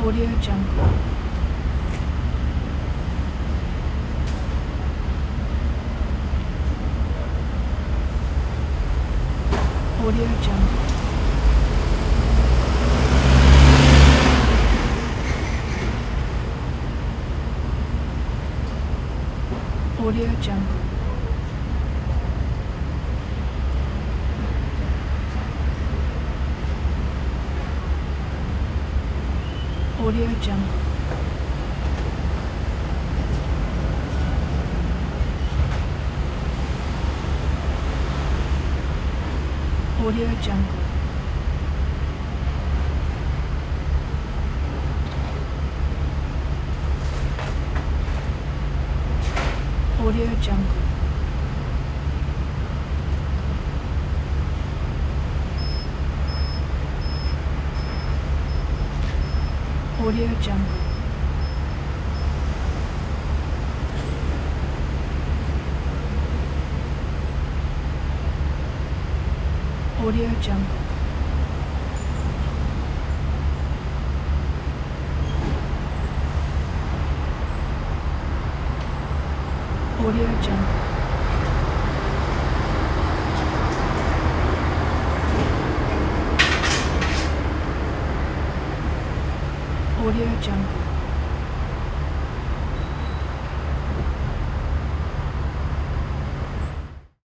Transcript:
Audio Jungle. Audio Jungle. Audio Jungle. Audio Jungle. Audio Jungle. Audio Jungle. Audio Jungle. Audio Jungle. Audio Jungle. Audio Jungle.